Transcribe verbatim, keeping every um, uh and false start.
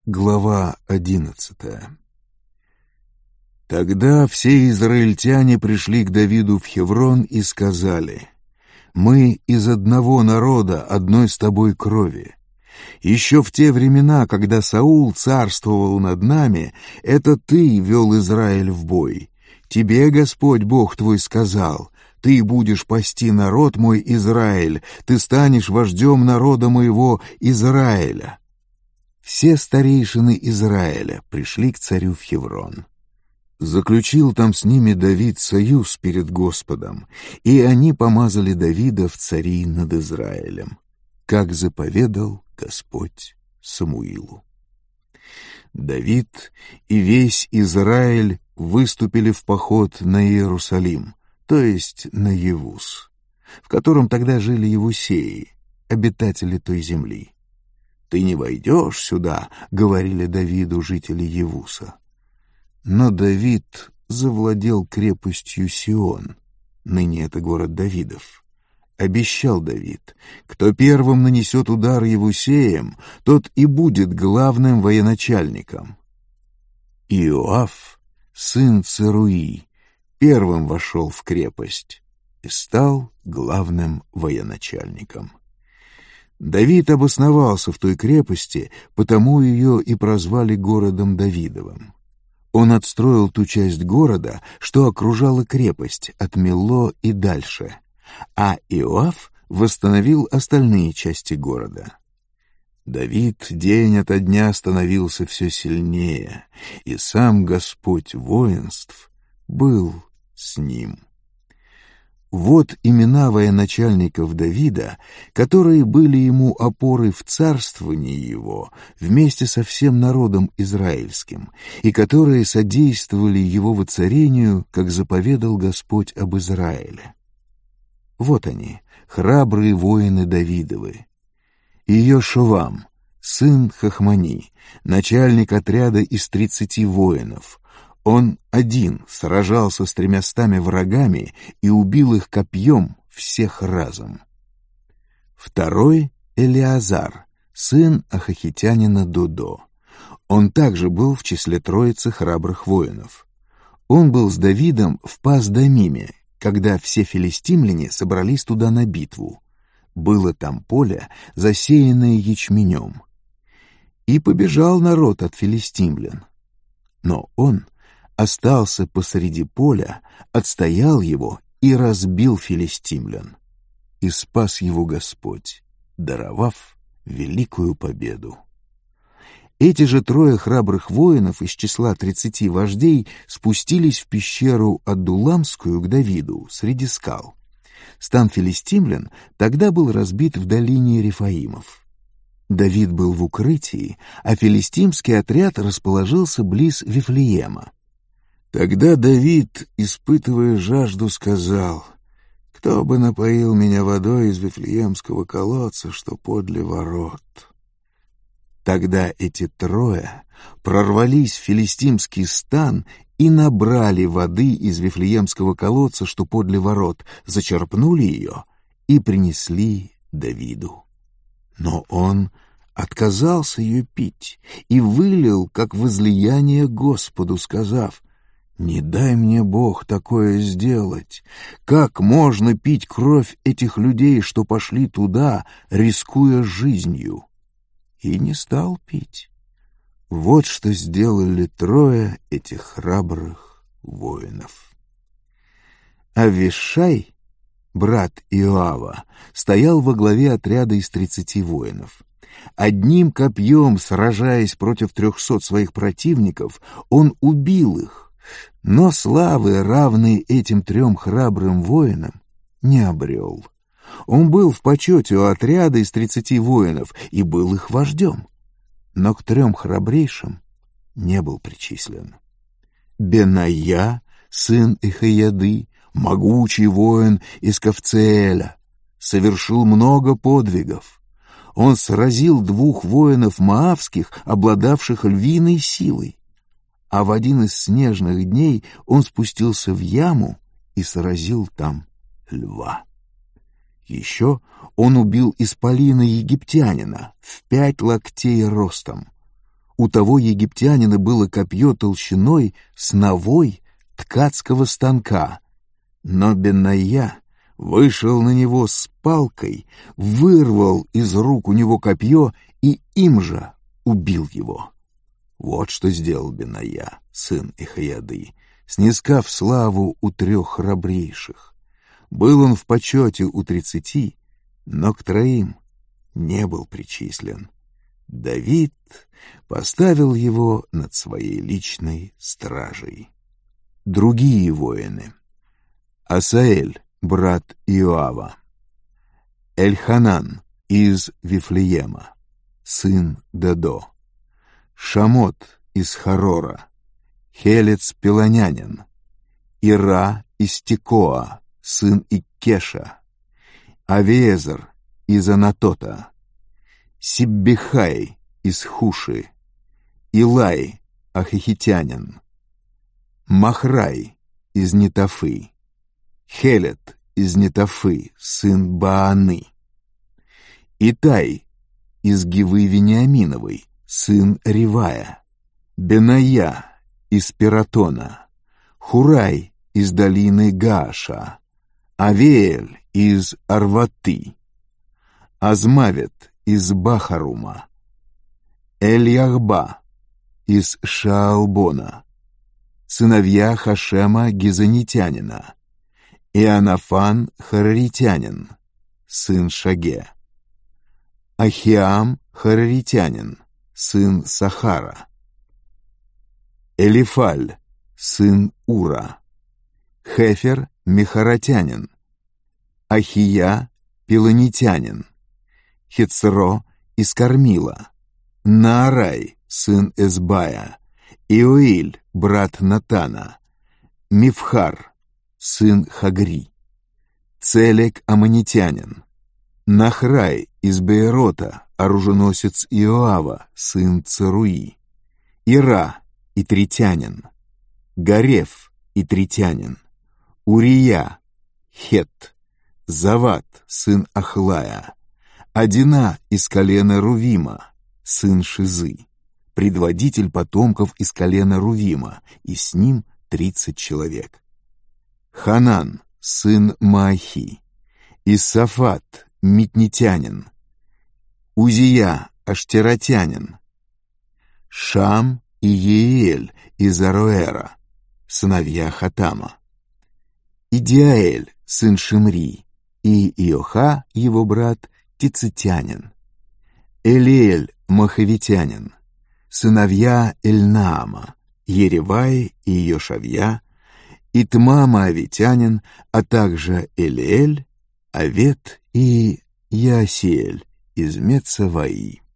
Глава одиннадцатая. Тогда все израильтяне пришли к Давиду в Хеврон и сказали: «Мы из одного народа, одной с тобой крови. Еще в те времена, когда Саул царствовал над нами, это ты вел Израиль в бой. Тебе Господь Бог твой сказал: ты будешь пасти народ мой Израиль, ты станешь вождем народа моего Израиля». Все старейшины Израиля пришли к царю в Хеврон. Заключил там с ними Давид союз перед Господом, и они помазали Давида в цари над Израилем, как заповедал Господь Самуилу. Давид и весь Израиль выступили в поход на Иерусалим, то есть на Евус, в котором тогда жили Евусеи, обитатели той земли. «Ты не войдешь сюда», — говорили Давиду жители Евуса. Но Давид завладел крепостью Сион, ныне это город Давидов. Обещал Давид: кто первым нанесет удар Евусеям, тот и будет главным военачальником. Иоав, сын Церуи, первым вошел в крепость и стал главным военачальником. Давид обосновался в той крепости, потому ее и прозвали городом Давидовым. Он отстроил ту часть города, что окружала крепость, от Милло и дальше, а Иоав восстановил остальные части города. Давид день ото дня становился все сильнее, и сам Господь воинств был с ним. Вот имена военачальников Давида, которые были ему опорой в царствовании его вместе со всем народом израильским, и которые содействовали его воцарению, как заповедал Господь об Израиле. Вот они, храбрые воины Давидовы. Иошуам, сын Хахмани, начальник отряда из тридцати воинов. Он один сражался с тремястами врагами и убил их копьем всех разом. Второй — Элиазар, сын ахахитянина Додо. Он также был в числе троицы храбрых воинов. Он был с Давидом в Пас-Дамиме, когда все филистимляне собрались туда на битву. Было там поле, засеянное ячменем. И побежал народ от филистимлян. Но он остался посреди поля, отстоял его и разбил филистимлян. И спас его Господь, даровав великую победу. Эти же трое храбрых воинов из числа тридцати вождей спустились в пещеру Аддуламскую к Давиду среди скал. Стан филистимлян тогда был разбит в долине Рефаимов. Давид был в укрытии, а филистимский отряд расположился близ Вифлеема. Тогда Давид, испытывая жажду, сказал: «Кто бы напоил меня водой из Вифлеемского колодца, что подле ворот?» Тогда эти трое прорвались в филистимский стан и набрали воды из Вифлеемского колодца, что подле ворот, зачерпнули ее и принесли Давиду. Но он отказался ее пить и вылил, как возлияние Господу, сказав: «Не дай мне Бог такое сделать! Как можно пить кровь этих людей, что пошли туда, рискуя жизнью?» И не стал пить. Вот что сделали трое этих храбрых воинов. Авишай, брат Иоава, стоял во главе отряда из тридцати воинов. Одним копьем, сражаясь против трехсот своих противников, он убил их. Но славы, равной этим трем храбрым воинам, не обрел. Он был в почете у отряда из тридцати воинов и был их вождем, но к трем храбрейшим не был причислен. Беная, сын Ихаяды, могучий воин из Кавцеэля, совершил много подвигов. Он сразил двух воинов моавских, обладавших львиной силой. А в один из снежных дней он спустился в яму и сразил там льва. Еще он убил исполина египтянина в пять локтей ростом. У того египтянина было копье толщиной с навой ткацкого станка, но Бенаия вышел на него с палкой, вырвал из рук у него копье и им же убил его. Вот что сделал Бенаия, сын Ихаяды, снискав славу у трех храбрейших. Был он в почете у тридцати, но к троим не был причислен. Давид поставил его над своей личной стражей. Другие воины: Асаэль, брат Иоава; Эльханан из Вифлеема, сын Дедо; Шамот из Харора, Хелец Пелонянин; Ира из Текоа, сын Иккеша; Авиезер из Анатота; Сиббихай из Хуши; Илай ахихитянин; Махрай из Нетофы; Хелет из Нетофы, сын Бааны; Итай из Гивы Вениаминовой, сын Ривая; Бенаия из Пиратона; Хурай из долины Гааша; Авиэль из Арваты; Азмавет из Бахарума; Эль-Яхба из Шаалбона; сыновья Хашема Гизанитянина; Иоаннафан Хараритянин, сын Шаге; Ахиам Хараритянин, сын Сахара; Элифаль, сын Ура; Хефер Мехаратянин; Ахия Пелонитянин; Хецро из Кармила; Наарай, сын Эсбая; Иоиль, брат Натана; Мифхар, сын Хагри; Целек Аммонитянин; Нахрай из Беерота, оруженосец Иоава, сын Церуи; Ира, итритянин; Гареф, итритянин; Урия, Хет; Зават, сын Ахлая; Адина из колена Рувима, сын Шизы, предводитель потомков из колена Рувима, и с ним тридцать человек; Ханан, сын Маахи; Иссафат, митнитянин; Узия, аштеротянин; Шам и Еиэль из Ароэра, сыновья Хатама; Идиаэль, сын Шимри, и Иоха, его брат, тицитянин; Элиэль, махавитянин; сыновья Эльнаама, Еревай и Йошавья; Итма моавитянин, а также Элиэль, Авет и Яасиэль из Мецаваи.